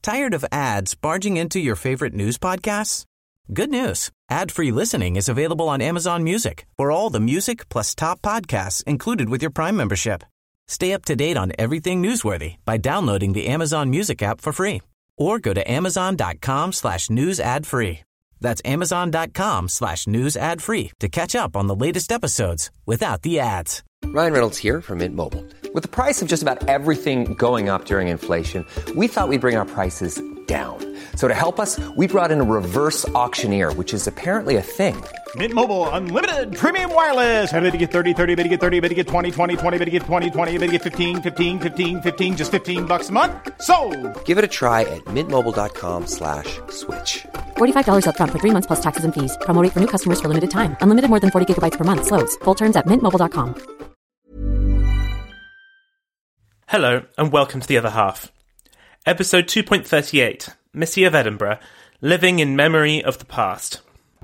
Tired of ads barging into your favorite news podcasts? Good news. Ad-free listening is available on Amazon Music for all the music plus top podcasts included with your Prime membership. Stay up to date on everything newsworthy by downloading the Amazon Music app for free or go to amazon.com/news ad free. That's amazon.com/news ad free to catch up on the latest episodes without the ads. Ryan Reynolds here from Mint Mobile. With the price of just about everything going up during inflation, we thought we'd bring our prices down. So to help us, we brought in a reverse auctioneer, which is apparently a thing. Mint Mobile Unlimited Premium Wireless. How to get 30, 30, bit to get 30, bit to get 20, 20, 20, bit to get 20, 20, bit to get 15, 15, 15, 15, just $15 a month? Sold! Give it a try at mintmobile.com/switch. $45 up front for 3 months plus taxes and fees. Promo rate for new customers for limited time. Unlimited more than 40 gigabytes per month. Slows full terms at mintmobile.com. Hello, and welcome to The Other Half. Episode 2.38, Missy of Edinburgh, Living in Memory of the Past.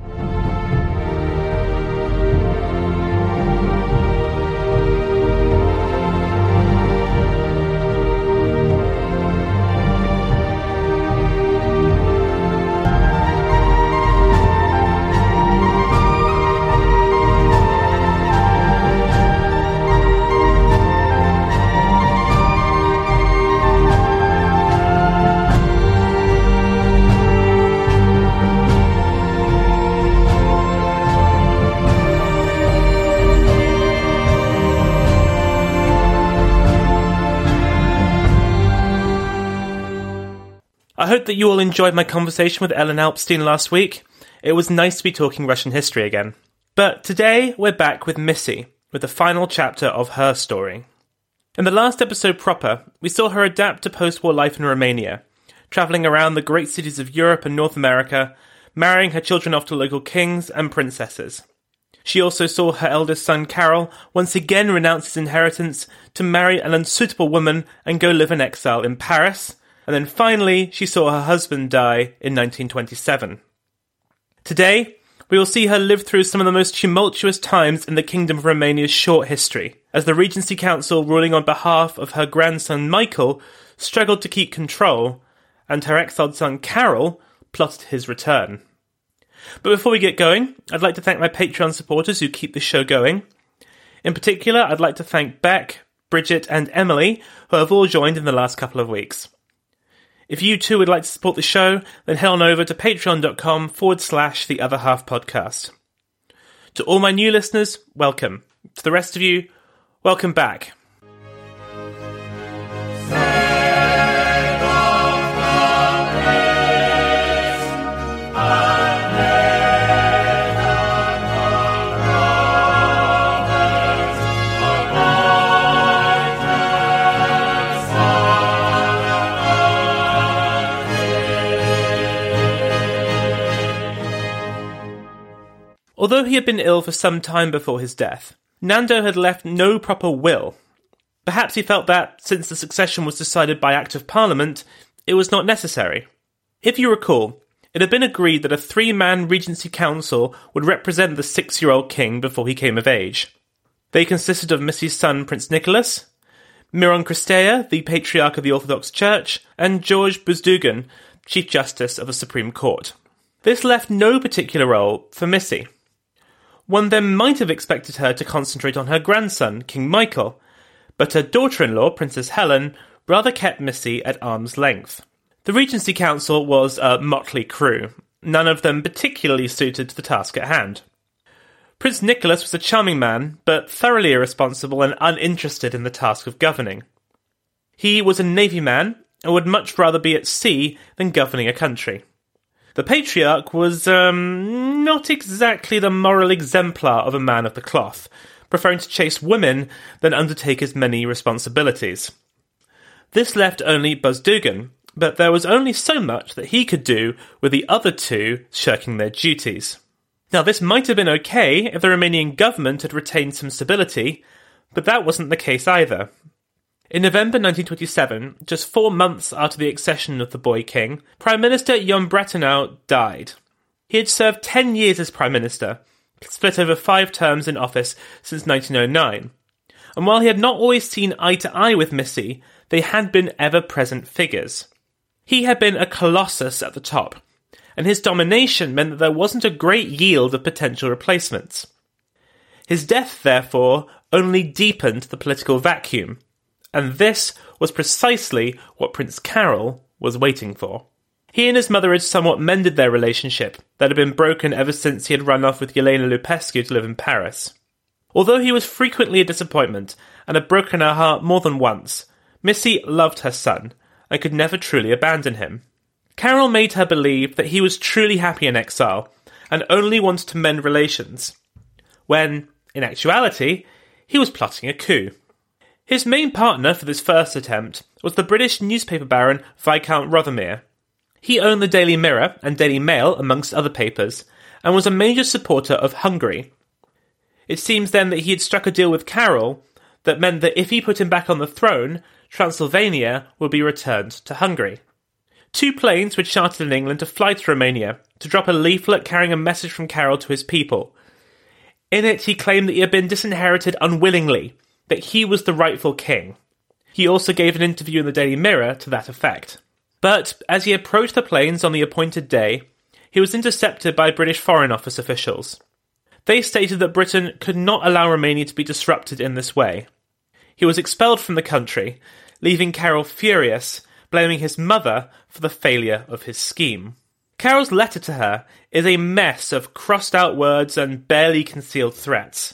I hope that you all enjoyed my conversation with Ellen Alpstein last week. It was nice to be talking Russian history again. But today, we're back with Missy, with the final chapter of her story. In the last episode proper, we saw her adapt to post-war life in Romania, travelling around the great cities of Europe and North America, marrying her children off to local kings and princesses. She also saw her eldest son, Karol, once again renounce his inheritance to marry an unsuitable woman and go live in exile in Paris. And then finally, she saw her husband die in 1927. Today, we will see her live through some of the most tumultuous times in the Kingdom of Romania's short history, as the Regency Council, ruling on behalf of her grandson Michael, struggled to keep control, and her exiled son Karol plotted his return. But before we get going, I'd like to thank my Patreon supporters who keep the show going. In particular, I'd like to thank Beck, Bridget, and Emily, who have all joined in the last couple of weeks. If you too would like to support the show, then head on over to patreon.com/The Other Half Podcast. To all my new listeners, welcome. To the rest of you, welcome back. Although he had been ill for some time before his death, Nando had left no proper will. Perhaps he felt that, since the succession was decided by Act of Parliament, it was not necessary. If you recall, it had been agreed that a 3-man Regency Council would represent the 6-year-old king before he came of age. They consisted of Missy's son Prince Nicholas, Miron Christea, the Patriarch of the Orthodox Church, and George Buzdugan, Chief Justice of the Supreme Court. This left no particular role for Missy. One then might have expected her to concentrate on her grandson, King Michael, but her daughter-in-law, Princess Helen, rather kept Missy at arm's length. The Regency Council was a motley crew, none of them particularly suited to the task at hand. Prince Nicholas was a charming man, but thoroughly irresponsible and uninterested in the task of governing. He was a navy man, and would much rather be at sea than governing a country. The Patriarch was, not exactly the moral exemplar of a man of the cloth, preferring to chase women than undertake as many responsibilities. This left only Buzdugan, but there was only so much that he could do with the other two shirking their duties. Now, this might have been okay if the Romanian government had retained some stability, but that wasn't the case either. In November 1927, just 4 months after the accession of the boy king, Prime Minister Ion Bratinau died. He had served 10 years as Prime Minister, split over 5 terms in office since 1909. And while he had not always seen eye to eye with Missy, they had been ever-present figures. He had been a colossus at the top, and his domination meant that there wasn't a great yield of potential replacements. His death, therefore, only deepened the political vacuum, and this was precisely what Prince Carol was waiting for. He and his mother had somewhat mended their relationship that had been broken ever since he had run off with Elena Lupescu to live in Paris. Although he was frequently a disappointment and had broken her heart more than once, Missy loved her son and could never truly abandon him. Carol made her believe that he was truly happy in exile and only wanted to mend relations, when, in actuality, he was plotting a coup. His main partner for this first attempt was the British newspaper baron Viscount Rothermere. He owned the Daily Mirror and Daily Mail, amongst other papers, and was a major supporter of Hungary. It seems then that he had struck a deal with Carol that meant that if he put him back on the throne, Transylvania would be returned to Hungary. 2 planes were chartered in England to fly to Romania to drop a leaflet carrying a message from Carol to his people. In it, he claimed that he had been disinherited unwillingly, that he was the rightful king. He also gave an interview in the Daily Mirror to that effect. But as he approached the planes on the appointed day, he was intercepted by British Foreign Office officials. They stated that Britain could not allow Romania to be disrupted in this way. He was expelled from the country, leaving Carol furious, blaming his mother for the failure of his scheme. Carol's letter to her is a mess of crossed-out words and barely concealed threats.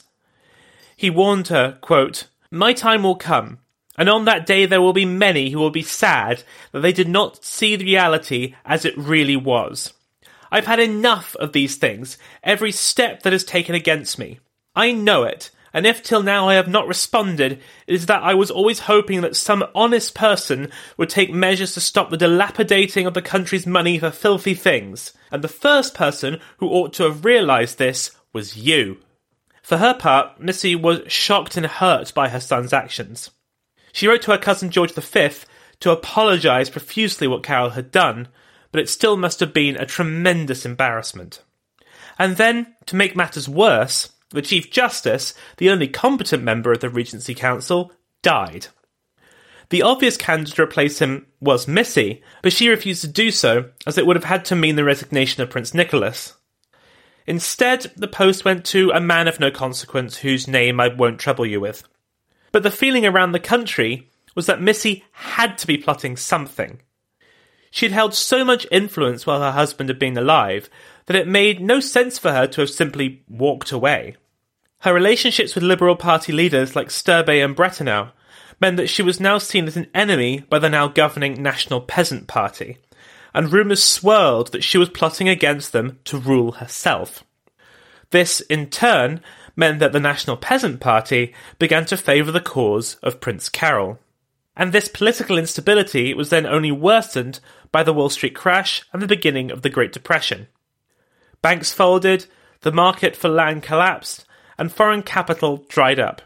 He warned her, quote, "My time will come, and on that day there will be many who will be sad that they did not see the reality as it really was. I've had enough of these things, every step that is taken against me. I know it, and if till now I have not responded, it is that I was always hoping that some honest person would take measures to stop the dilapidating of the country's money for filthy things, and the first person who ought to have realised this was you." For her part, Missy was shocked and hurt by her son's actions. She wrote to her cousin George V to apologise profusely what Carol had done, but it still must have been a tremendous embarrassment. And then, to make matters worse, the Chief Justice, the only competent member of the Regency Council, died. The obvious candidate to replace him was Missy, but she refused to do so, as it would have had to mean the resignation of Prince Nicholas. Instead, the post went to a man of no consequence whose name I won't trouble you with. But the feeling around the country was that Missy had to be plotting something. She had held so much influence while her husband had been alive that it made no sense for her to have simply walked away. Her relationships with Liberal Party leaders like Sturbe and Bretonneau meant that she was now seen as an enemy by the now governing National Peasant Party, and rumours swirled that she was plotting against them to rule herself. This, in turn, meant that the National Peasant Party began to favour the cause of Prince Carol. And this political instability was then only worsened by the Wall Street crash and the beginning of the Great Depression. Banks folded, the market for land collapsed, and foreign capital dried up.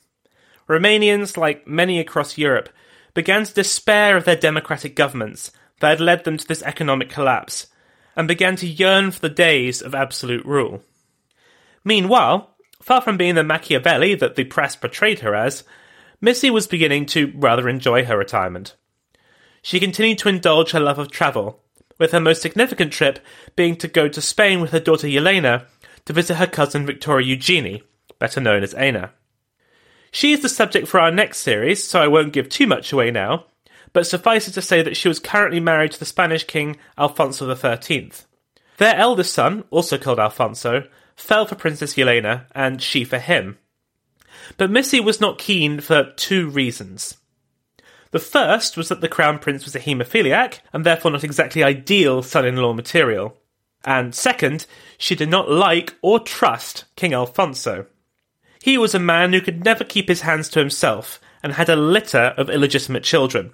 Romanians, like many across Europe, began to despair of their democratic governments that had led them to this economic collapse, and began to yearn for the days of absolute rule. Meanwhile, far from being the Machiavelli that the press portrayed her as, Missy was beginning to rather enjoy her retirement. She continued to indulge her love of travel, with her most significant trip being to go to Spain with her daughter Yelena to visit her cousin Victoria Eugenie, better known as Aina. She is the subject for our next series, so I won't give too much away now, but suffice it to say that she was currently married to the Spanish king Alfonso XIII. Their eldest son, also called Alfonso, fell for Princess Yelena, and she for him. But Missy was not keen for 2 reasons. The first was that the Crown Prince was a haemophiliac, and therefore not exactly ideal son-in-law material. And second, she did not like or trust King Alfonso. He was a man who could never keep his hands to himself, and had a litter of illegitimate children.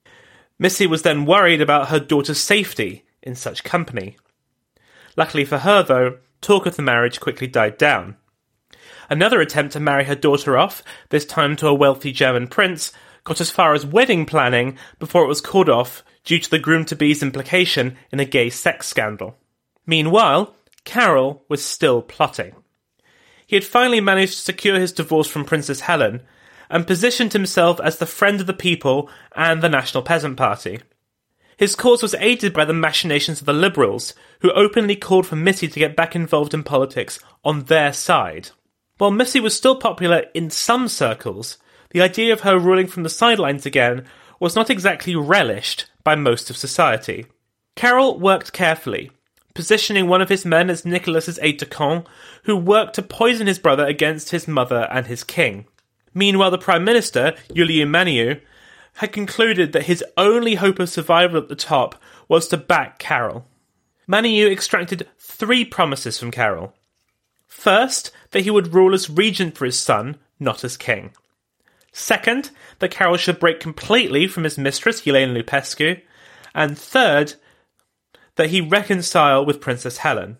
Missy was then worried about her daughter's safety in such company. Luckily for her, though, talk of the marriage quickly died down. Another attempt to marry her daughter off, this time to a wealthy German prince, got as far as wedding planning before it was called off due to the groom-to-be's implication in a gay sex scandal. Meanwhile, Carol was still plotting. He had finally managed to secure his divorce from Princess Helen, and positioned himself as the friend of the people and the National Peasant Party. His cause was aided by the machinations of the Liberals, who openly called for Missy to get back involved in politics on their side. While Missy was still popular in some circles, the idea of her ruling from the sidelines again was not exactly relished by most of society. Carroll worked carefully, positioning one of his men as Nicholas's aide-de-camp, who worked to poison his brother against his mother and his king. Meanwhile, the Prime Minister, Iuliu Maniu, had concluded that his only hope of survival at the top was to back Carroll. Maniu extracted 3 promises from Carroll. First, that he would rule as regent for his son, not as king. Second, that Carroll should break completely from his mistress, Elena Lupescu. And third, that he reconcile with Princess Helen.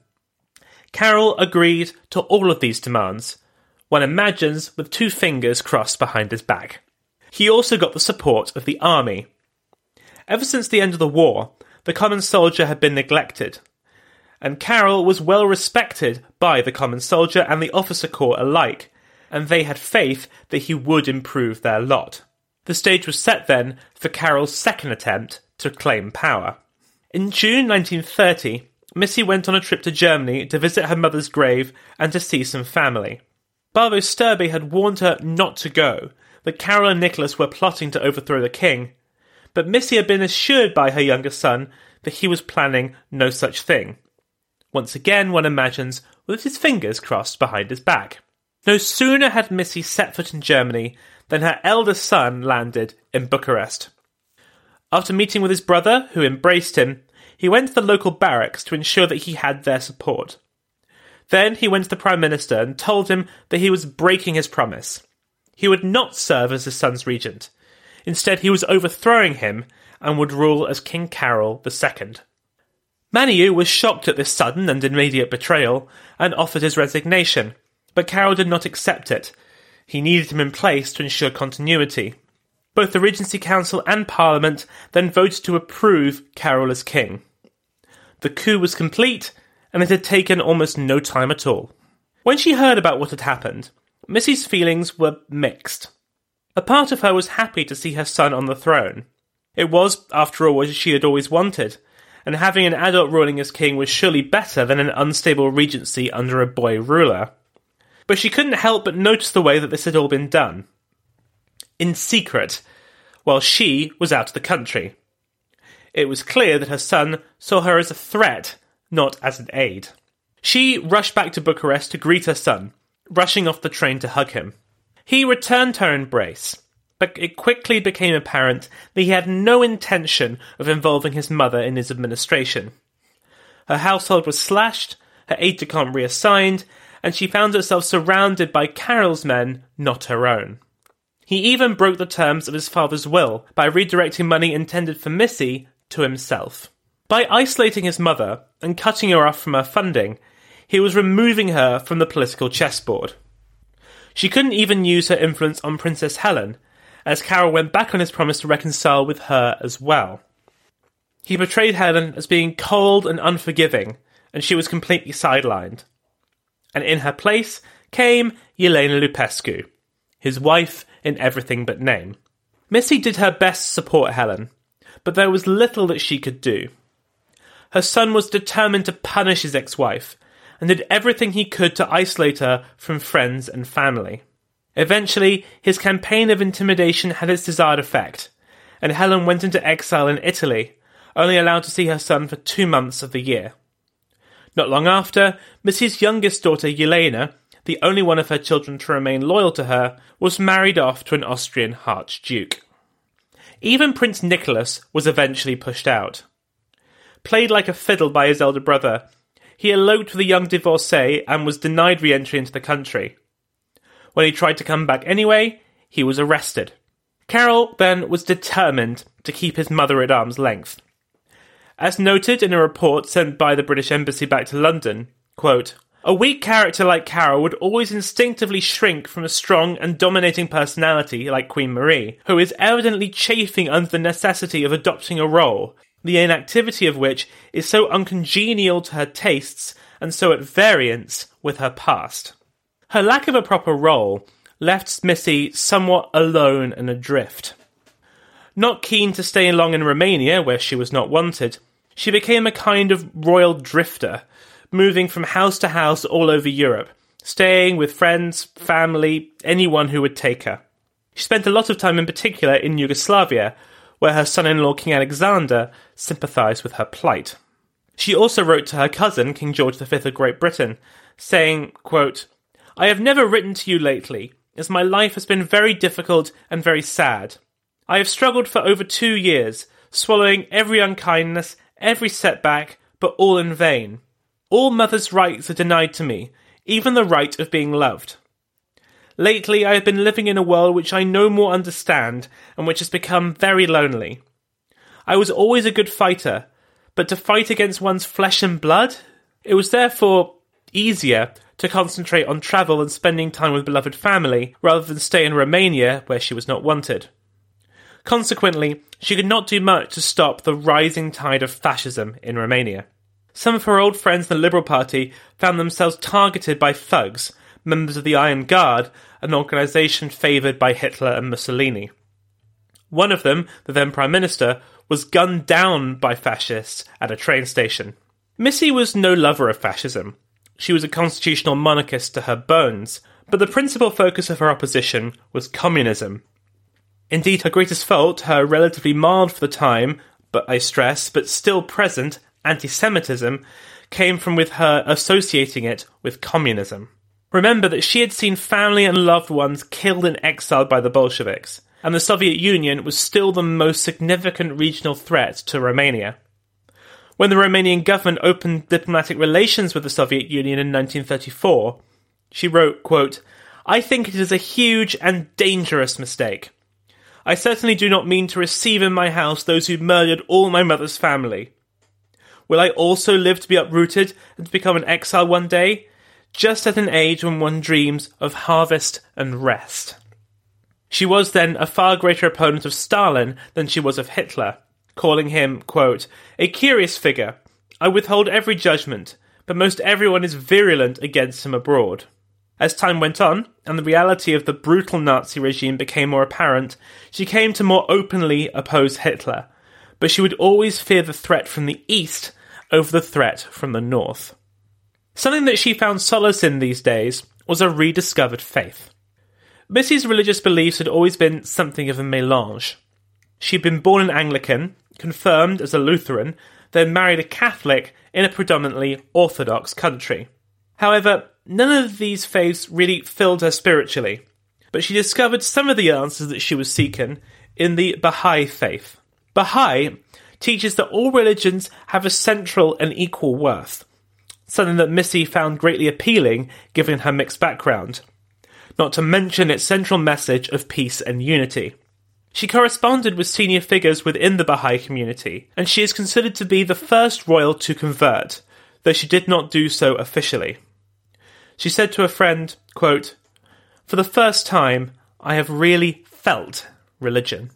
Carroll agreed to all of these demands, one imagines with 2 fingers crossed behind his back. He also got the support of the army. Ever since the end of the war, the common soldier had been neglected, and Carroll was well respected by the common soldier and the officer corps alike, and they had faith that he would improve their lot. The stage was set then for Carroll's second attempt to claim power. In June 1930, Missy went on a trip to Germany to visit her mother's grave and to see some family. Bavo Sturby had warned her not to go, that Carroll and Nicholas were plotting to overthrow the king, but Missy had been assured by her younger son that he was planning no such thing. Once again, one imagines with his fingers crossed behind his back. No sooner had Missy set foot in Germany than her eldest son landed in Bucharest. After meeting with his brother, who embraced him, he went to the local barracks to ensure that he had their support. Then he went to the Prime Minister and told him that he was breaking his promise. He would not serve as his son's regent. Instead, he was overthrowing him and would rule as King Carroll II. Maniu was shocked at this sudden and immediate betrayal and offered his resignation, but Carroll did not accept it. He needed him in place to ensure continuity. Both the Regency Council and Parliament then voted to approve Carroll as king. The coup was complete, and it had taken almost no time at all. When she heard about what had happened, Missy's feelings were mixed. A part of her was happy to see her son on the throne. It was, after all, what she had always wanted, and having an adult ruling as king was surely better than an unstable regency under a boy ruler. But she couldn't help but notice the way that this had all been done. In secret, while she was out of the country. It was clear that her son saw her as a threat, not as an aid. She rushed back to Bucharest to greet her son, rushing off the train to hug him. He returned her embrace, but it quickly became apparent that he had no intention of involving his mother in his administration. Her household was slashed, her aide-de-camp reassigned, and she found herself surrounded by Carroll's men, not her own. He even broke the terms of his father's will by redirecting money intended for Missy to himself. By isolating his mother and cutting her off from her funding, he was removing her from the political chessboard. She couldn't even use her influence on Princess Helen, as Carroll went back on his promise to reconcile with her as well. He portrayed Helen as being cold and unforgiving, and she was completely sidelined. And in her place came Elena Lupescu, his wife in everything but name. Missy did her best to support Helen, but there was little that she could do. Her son was determined to punish his ex-wife, and did everything he could to isolate her from friends and family. Eventually, his campaign of intimidation had its desired effect, and Helen went into exile in Italy, only allowed to see her son for 2 months of the year. Not long after, Missy's youngest daughter, Yelena, the only one of her children to remain loyal to her, was married off to an Austrian archduke. Even Prince Nicholas was eventually pushed out. Played like a fiddle by his elder brother, he eloped with a young divorcee and was denied re-entry into the country. When he tried to come back anyway, he was arrested. Carroll then was determined to keep his mother at arm's length. As noted in a report sent by the British Embassy back to London, quote, "A weak character like Carroll would always instinctively shrink from a strong and dominating personality like Queen Marie, who is evidently chafing under the necessity of adopting a role, the inactivity of which is so uncongenial to her tastes and so at variance with her past." Her lack of a proper role left Missy somewhat alone and adrift. Not keen to stay long in Romania, where she was not wanted, she became a kind of royal drifter, moving from house to house all over Europe, staying with friends, family, anyone who would take her. She spent a lot of time in particular in Yugoslavia, where her son-in-law King Alexander sympathised with her plight. She also wrote to her cousin, King George V of Great Britain, saying, quote, "I have never written to you lately, as my life has been very difficult and very sad. I have struggled for over 2 years, swallowing every unkindness, every setback, but all in vain. All mother's rights are denied to me, even the right of being loved. Lately I have been living in a world which I no more understand, and which has become very lonely. I was always a good fighter, but to fight against one's flesh and blood? It was therefore easier to concentrate on travel and spending time with beloved family, rather than stay in Romania, where she was not wanted. Consequently, she could not do much to stop the rising tide of fascism in Romania. Some of her old friends in the Liberal Party found themselves targeted by thugs, members of the Iron Guard, an organisation favoured by Hitler and Mussolini. One of them, the then Prime Minister, was gunned down by fascists at a train station. Missy was no lover of fascism. She was a constitutional monarchist to her bones, but the principal focus of her opposition was communism. Indeed, her greatest fault, her relatively mild for the time, but I stress, but still present, anti-Semitism, came from with her associating it with communism. Remember that she had seen family and loved ones killed and exiled by the Bolsheviks, and the Soviet Union was still the most significant regional threat to Romania. When the Romanian government opened diplomatic relations with the Soviet Union in 1934, she wrote, quote, "I think it is a huge and dangerous mistake. I certainly do not mean to receive in my house those who murdered all my mother's family. Will I also live to be uprooted and to become an exile one day, just at an age when one dreams of harvest and rest?" She was then a far greater opponent of Stalin than she was of Hitler, calling him, quote, "a curious figure. I withhold every judgment, but most everyone is virulent against him abroad." As time went on, and the reality of the brutal Nazi regime became more apparent, she came to more openly oppose Hitler, but she would always fear the threat from the east over the threat from the north. Something that she found solace in these days was a rediscovered faith. Missy's religious beliefs had always been something of a mélange. She'd been born an Anglican, confirmed as a Lutheran, then married a Catholic in a predominantly Orthodox country. However, none of these faiths really filled her spiritually, but she discovered some of the answers that she was seeking in the Baha'i faith. Baha'i teaches that all religions have a central and equal worth, something that Missy found greatly appealing given her mixed background, not to mention its central message of peace and unity. She corresponded with senior figures within the Baha'i community, and she is considered to be the first royal to convert, though she did not do so officially. She said to a friend, quote, "For the first time, I have really felt religion."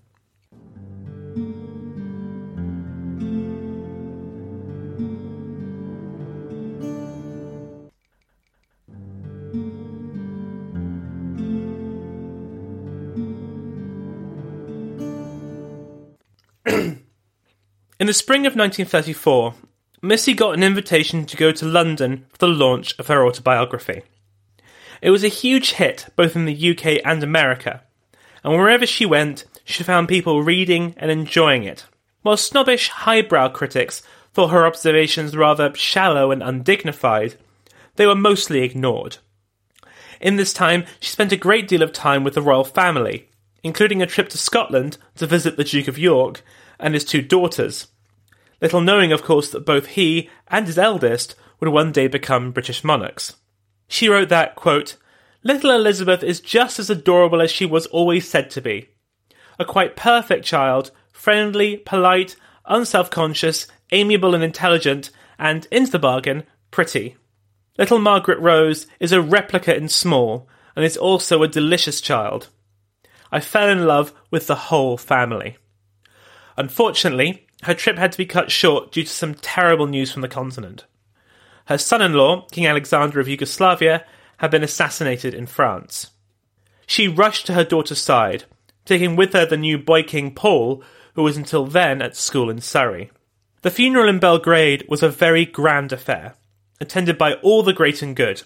In the spring of 1934, Missy got an invitation to go to London for the launch of her autobiography. It was a huge hit both in the UK and America, and wherever she went, she found people reading and enjoying it. While snobbish, highbrow critics thought her observations rather shallow and undignified, they were mostly ignored. In this time, she spent a great deal of time with the royal family, including a trip to Scotland to visit the Duke of York and his 2 daughters, little knowing, of course, that both he and his eldest would one day become British monarchs. She wrote that, quote, "Little Elizabeth is just as adorable as she was always said to be. A quite perfect child, friendly, polite, unself-conscious, amiable and intelligent, and, into the bargain, pretty. Little Margaret Rose is a replica in small, and is also a delicious child. I fell in love with the whole family." Unfortunately, her trip had to be cut short due to some terrible news from the continent. Her son-in-law, King Alexander of Yugoslavia, had been assassinated in France. She rushed to her daughter's side, taking with her the new boy king Paul, who was until then at school in Surrey. The funeral in Belgrade was a very grand affair, attended by all the great and good,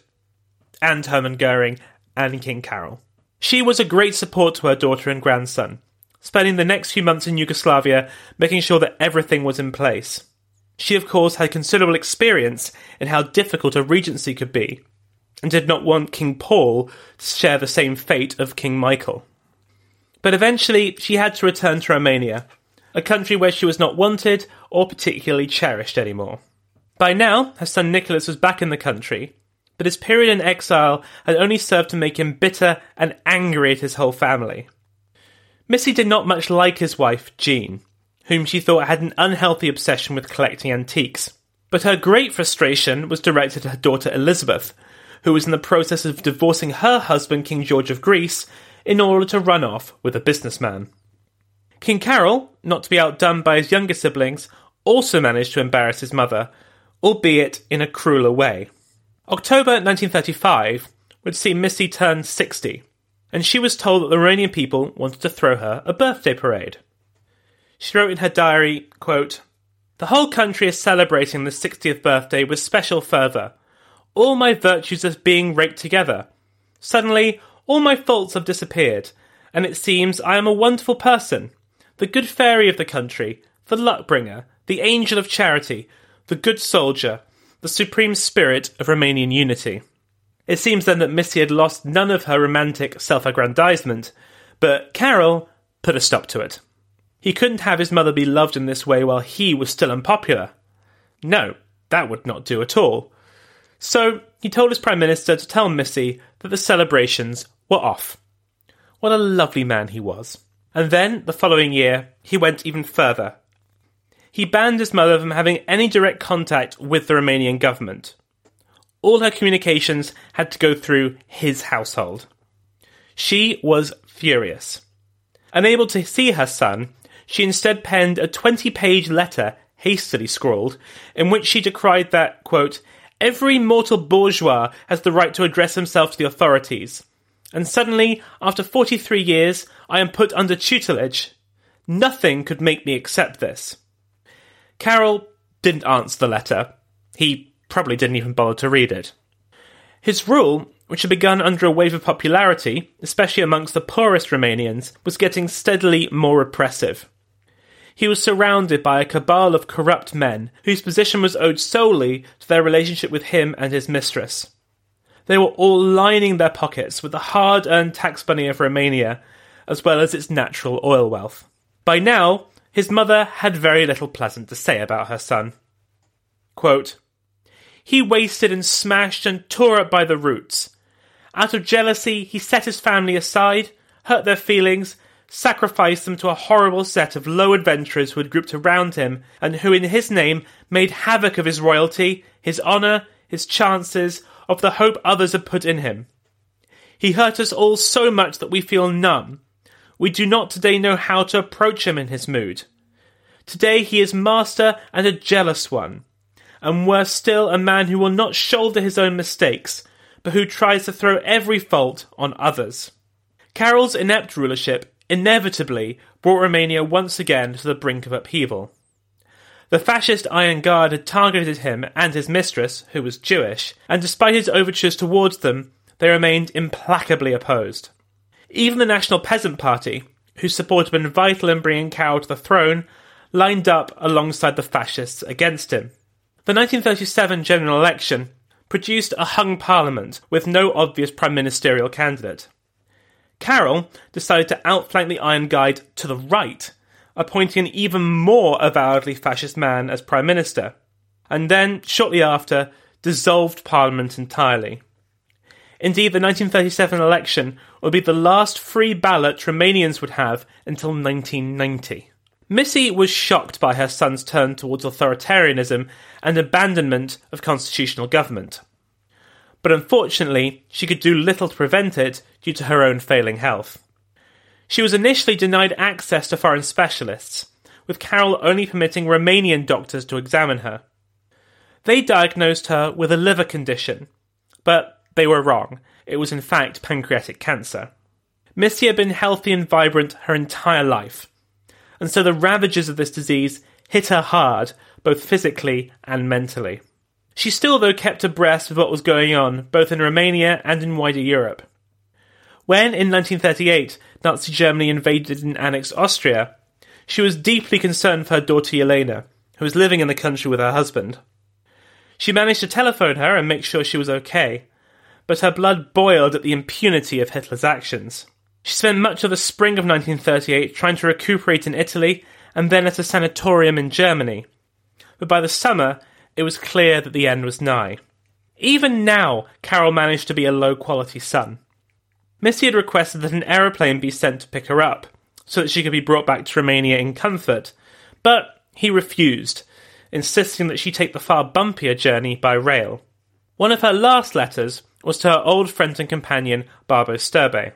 and Hermann Goering and King Carol. She was a great support to her daughter and grandson, spending the next few months in Yugoslavia making sure that everything was in place. She, of course, had considerable experience in how difficult a regency could be, and did not want King Paul to share the same fate of King Michael. But eventually she had to return to Romania, a country where she was not wanted or particularly cherished anymore. By now, her son Nicholas was back in the country, but his period in exile had only served to make him bitter and angry at his whole family. Missy did not much like his wife, Jean, whom she thought had an unhealthy obsession with collecting antiques. But her great frustration was directed at her daughter Elizabeth, who was in the process of divorcing her husband, King George of Greece, in order to run off with a businessman. King Carol, not to be outdone by his younger siblings, also managed to embarrass his mother, albeit in a crueler way. October 1935 would see Missy turn 60, and she was told that the Romanian people wanted to throw her a birthday parade. She wrote in her diary, quote, "The whole country is celebrating the 60th birthday with special fervour. All my virtues are being raked together. Suddenly, all my faults have disappeared, and it seems I am a wonderful person, the good fairy of the country, the luck-bringer, the angel of charity, the good soldier, the supreme spirit of Romanian unity." It seems then that Missy had lost none of her romantic self-aggrandizement, but Carol put a stop to it. He couldn't have his mother be loved in this way while he was still unpopular. No, that would not do at all. So he told his Prime Minister to tell Missy that the celebrations were off. What a lovely man he was. And then, the following year, he went even further. He banned his mother from having any direct contact with the Romanian government. All her communications had to go through his household. She was furious. Unable to see her son, she instead penned a 20-page letter, hastily scrawled, in which she decried that, quote, "Every mortal bourgeois has the right to address himself to the authorities. And suddenly, after 43 years, I am put under tutelage. Nothing could make me accept this." Carol didn't answer the letter. He probably didn't even bother to read it. His rule, which had begun under a wave of popularity, especially amongst the poorest Romanians, was getting steadily more repressive. He was surrounded by a cabal of corrupt men, whose position was owed solely to their relationship with him and his mistress. They were all lining their pockets with the hard-earned tax money of Romania, as well as its natural oil wealth. By now, his mother had very little pleasant to say about her son. Quote, "He wasted and smashed and tore up by the roots. Out of jealousy, he set his family aside, hurt their feelings, sacrificed them to a horrible set of low adventurers who had grouped around him, and who in his name made havoc of his royalty, his honour, his chances, of the hope others had put in him. He hurt us all so much that we feel numb. We do not today know how to approach him in his mood. Today he is master and a jealous one, and worse still, a man who will not shoulder his own mistakes, but who tries to throw every fault on others." Carol's inept rulership inevitably brought Romania once again to the brink of upheaval. The fascist Iron Guard had targeted him and his mistress, who was Jewish, and despite his overtures towards them, they remained implacably opposed. Even the National Peasant Party, whose support had been vital in bringing Carol to the throne, lined up alongside the fascists against him. The 1937 general election produced a hung parliament with no obvious prime ministerial candidate. Carol decided to outflank the Iron Guard to the right, appointing an even more avowedly fascist man as prime minister, and then, shortly after, dissolved parliament entirely. Indeed, the 1937 election would be the last free ballot Romanians would have until 1990. Missy was shocked by her son's turn towards authoritarianism and abandonment of constitutional government. But unfortunately, she could do little to prevent it due to her own failing health. She was initially denied access to foreign specialists, with Carol only permitting Romanian doctors to examine her. They diagnosed her with a liver condition, but they were wrong. It was in fact pancreatic cancer. Missy had been healthy and vibrant her entire life, and so the ravages of this disease hit her hard, both physically and mentally. She still, though, kept abreast with what was going on, both in Romania and in wider Europe. When, in 1938, Nazi Germany invaded and annexed Austria, she was deeply concerned for her daughter Yelena, who was living in the country with her husband. She managed to telephone her and make sure she was okay, but her blood boiled at the impunity of Hitler's actions. She spent much of the spring of 1938 trying to recuperate in Italy and then at a sanatorium in Germany. But by the summer, it was clear that the end was nigh. Even now, Carol managed to be a low-quality son. Missy had requested that an aeroplane be sent to pick her up, so that she could be brought back to Romania in comfort, but he refused, insisting that she take the far bumpier journey by rail. One of her last letters was to her old friend and companion, Barbara Sturbe.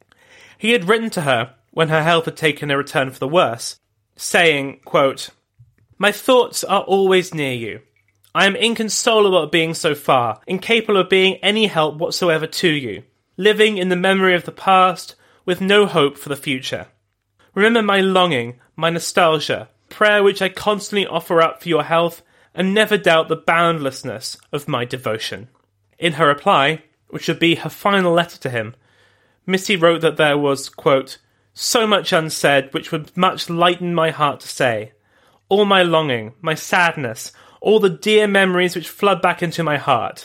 He had written to her, when her health had taken a return for the worse, saying, quote, "My thoughts are always near you. I am inconsolable at being so far, incapable of being any help whatsoever to you, living in the memory of the past, with no hope for the future. Remember my longing, my nostalgia, prayer which I constantly offer up for your health, and never doubt the boundlessness of my devotion." In her reply, which would be her final letter to him, Missy wrote that there was, quote, "so much unsaid which would much lighten my heart to say. All my longing, my sadness, all the dear memories which flood back into my heart.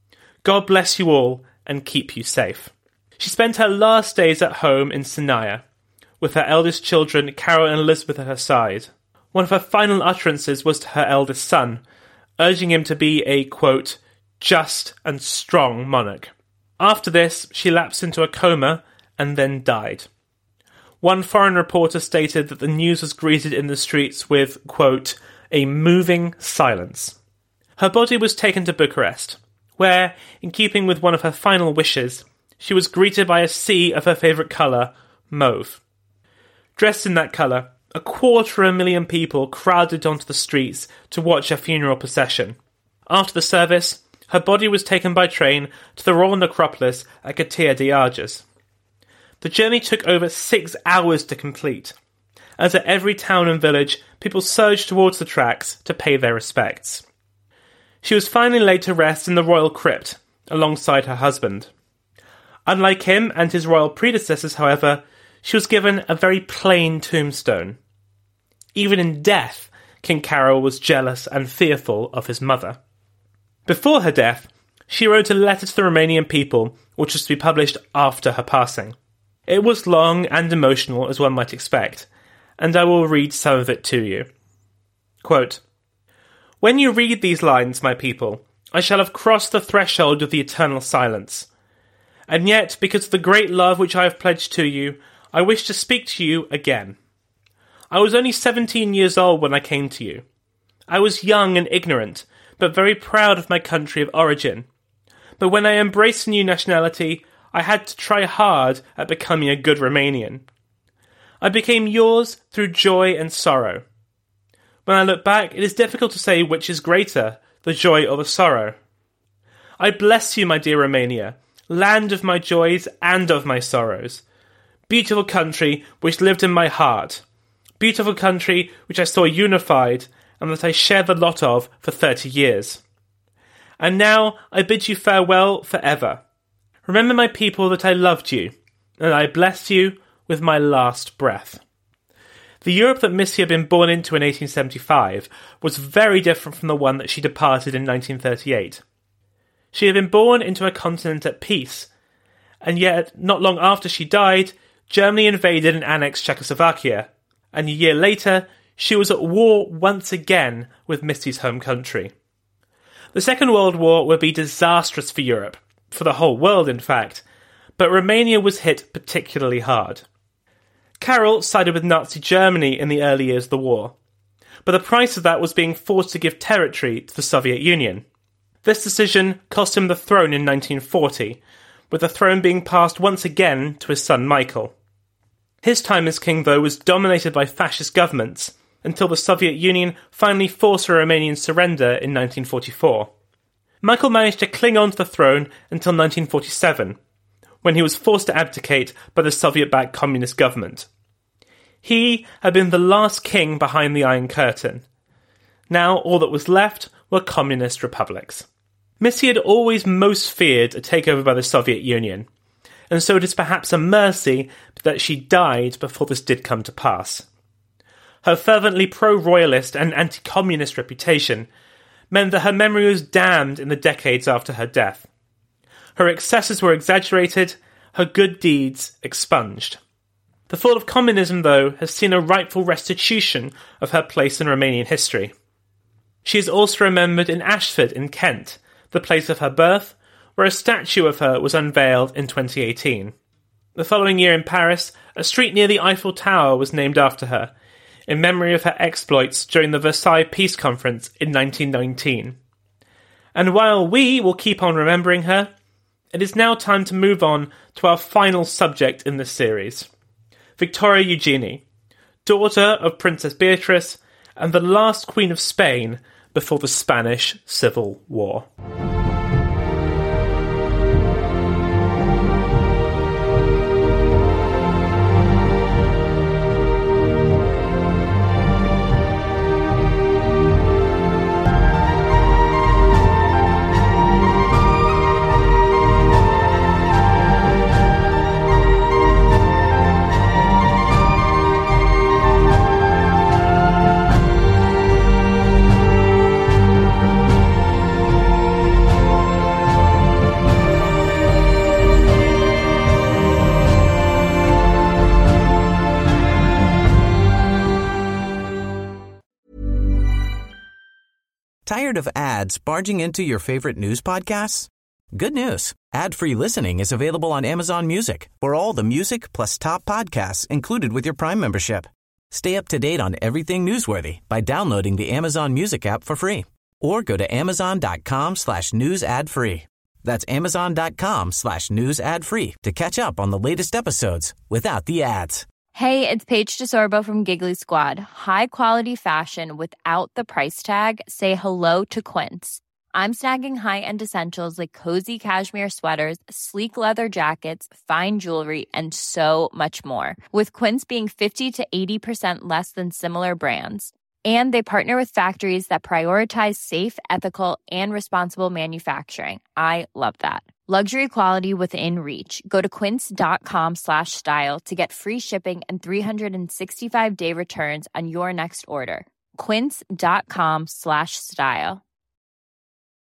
God bless you all and keep you safe." She spent her last days at home in Sinaia, with her eldest children, Carol and Elizabeth, at her side. One of her final utterances was to her eldest son, urging him to be a, quote, "just and strong monarch." After this, she lapsed into a coma and then died. One foreign reporter stated that the news was greeted in the streets with, quote, "a moving silence." Her body was taken to Bucharest, where, in keeping with one of her final wishes, she was greeted by a sea of her favourite colour, mauve. Dressed in that colour, 250,000 people crowded onto the streets to watch her funeral procession. After the service, her body was taken by train to the royal necropolis at Ghetea de Arges. The journey took over 6 hours to complete, as at every town and village, people surged towards the tracks to pay their respects. She was finally laid to rest in the royal crypt, alongside her husband. Unlike him and his royal predecessors, however, she was given a very plain tombstone. Even in death, King Carol was jealous and fearful of his mother. Before her death, she wrote a letter to the Romanian people, which was to be published after her passing. It was long and emotional, as one might expect, and I will read some of it to you. Quote, "When you read these lines, my people, I shall have crossed the threshold of the eternal silence. And yet, because of the great love which I have pledged to you, I wish to speak to you again. I was only 17 years old when I came to you. I was young and ignorant, but very proud of my country of origin. But when I embraced a new nationality, I had to try hard at becoming a good Romanian. I became yours through joy and sorrow. When I look back, it is difficult to say which is greater, the joy or the sorrow. I bless you, my dear Romania, land of my joys and of my sorrows. Beautiful country which lived in my heart. Beautiful country which I saw unified and that I shared the lot of for 30 years. And now I bid you farewell forever. Remember, my people, that I loved you, and I bless you with my last breath." The Europe that Missy had been born into in 1875 was very different from the one that she departed in 1938. She had been born into a continent at peace, and yet, not long after she died, Germany invaded and annexed Czechoslovakia, and a year later, she was at war once again with Missy's home country. The Second World War would be disastrous for Europe, for the whole world in fact, but Romania was hit particularly hard. Carol sided with Nazi Germany in the early years of the war, but the price of that was being forced to give territory to the Soviet Union. This decision cost him the throne in 1940, with the throne being passed once again to his son Michael. His time as king, though, was dominated by fascist governments, until the Soviet Union finally forced a Romanian surrender in 1944. Michael managed to cling on to the throne until 1947, when he was forced to abdicate by the Soviet-backed communist government. He had been the last king behind the Iron Curtain. Now all that was left were communist republics. Missy had always most feared a takeover by the Soviet Union, and so it is perhaps a mercy that she died before this did come to pass. Her fervently pro-royalist and anti-communist reputation meant that her memory was damned in the decades after her death. Her excesses were exaggerated, her good deeds expunged. The fall of communism, though, has seen a rightful restitution of her place in Romanian history. She is also remembered in Ashford in Kent, the place of her birth, where a statue of her was unveiled in 2018. The following year in Paris, a street near the Eiffel Tower was named after her, in memory of her exploits during the Versailles Peace Conference in 1919. And while we will keep on remembering her, it is now time to move on to our final subject in this series. Victoria Eugenie, daughter of Princess Beatrice and the last Queen of Spain before the Spanish Civil War. Tired of ads barging into your favorite news podcasts? Good news. Ad-free listening is available on Amazon Music for all the music plus top podcasts included with your Prime membership. Stay up to date on everything newsworthy by downloading the Amazon Music app for free or go to amazon.com/news ad free. That's amazon.com/news ad free to catch up on the latest episodes without the ads. Hey, it's Paige DeSorbo from Giggly Squad. High quality fashion without the price tag. Say hello to Quince. I'm snagging high-end essentials like cozy cashmere sweaters, sleek leather jackets, fine jewelry, and so much more. With Quince being 50 to 80% less than similar brands. And they partner with factories that prioritize safe, ethical, and responsible manufacturing. I love that. Luxury quality within reach. Go to quince.com/style to get free shipping and 365-day returns on your next order. Quince.com/style.